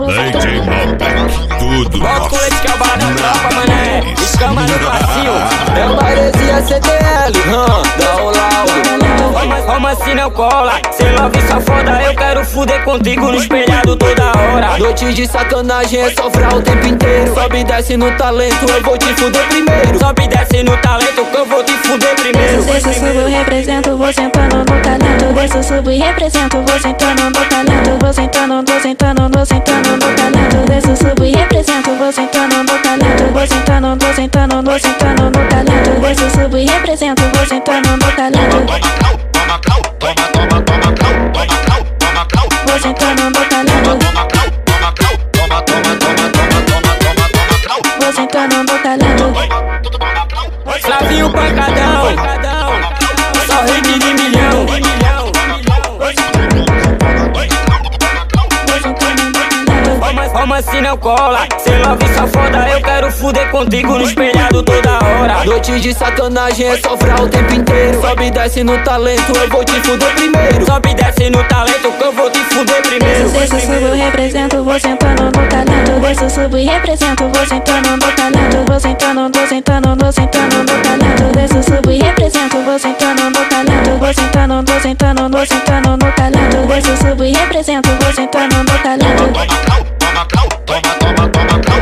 DJ Malbec, tudo Bota o colete que é o bala da tropa, mané. Escama no passinho. É o Maresia CTL, dá um laudo. Como assim não cola? Cê love só foda, eu quero fuder contigo no espelhado toda hora. Noite de sacanagem é sofrer o tempo inteiro. Sobe e desce no talento, eu vou te fuder primeiro. Sobe e desce no talento que eu vou te fuder primeiro. Desço, subo, represento, vou sentando no talento. Desço, subo e represento, vou sentando no talento. Vou sentando, vou sentando, vou sentando no talento. Desço, subo e represento, vou sentando no talento. Vou sentando, vou sentando, vou sentando no talento. Desço, subo e represento, vou sentando no talento. Vou sentando no talento. Vou sentando no talento. Flavinho pancadão, só hit de milhão. Como assim não cola? Cê love só foda, eu quero fuder contigo no espelhado toda hora. Noite de sacanagem é sofrer o tempo inteiro. Sobe e desce no talento, eu vou te fuder primeiro. Sobe e desce no talento que eu vou te fuder primeiro. Desço, subo, represento, vou sentando no talento. Desço, subo e represento, vou sentando no talento. Vou sentando, vou sentando, vou sentando no talento. Desço, subo e represento, vou sentando no talento. Vou sentando, vou sentando, vou sentando no talento. Desço, subo e represento, vou sentando no talento. Toma, toma, toma, toma, toma,